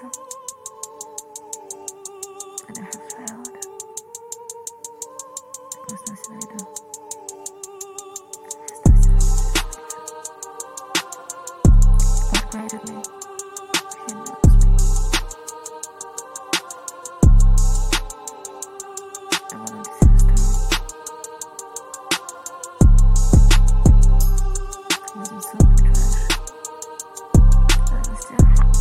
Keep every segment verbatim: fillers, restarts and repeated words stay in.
better. And I have failed. There's nothing I do. There's nothing. What created me? He knows me. I wanted to see the story. He was in silver trash. But I was still happy.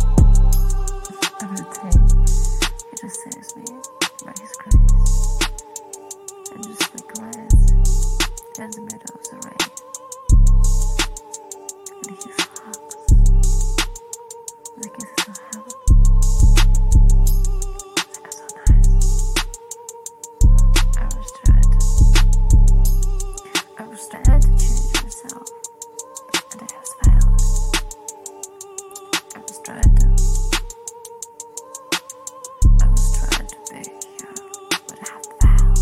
I would say he just saves me by his grace. And just like glass in the middle of the rain. And he fucks the kisses of heaven. They are so nice. I was trying to I was trying to change myself, and I have failed. I was trying to I was trying to be here, but I have failed.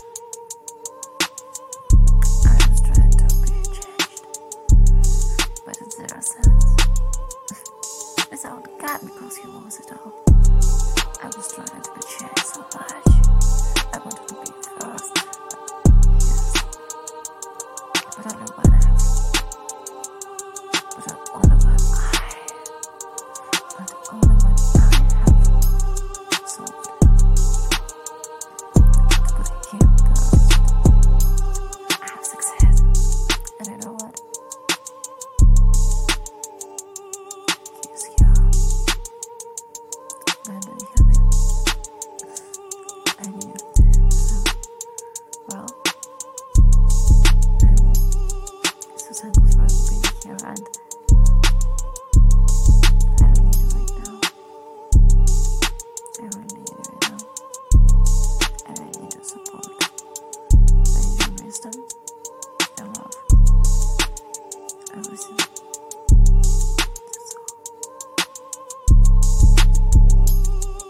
I was trying to be changed, but in zero sense. It's all God because he wants it all. I was trying to be changed so much. I wanted to be first. Yes. But only one I have. But only one I But only one I have solved. To put him first. I have success. And you know what? He's here. When did he have him? I knew it. So, well, I'm so thankful for being here, and I don't need it right now. I really need it right now. And I need your support. I need your wisdom, your love. I will see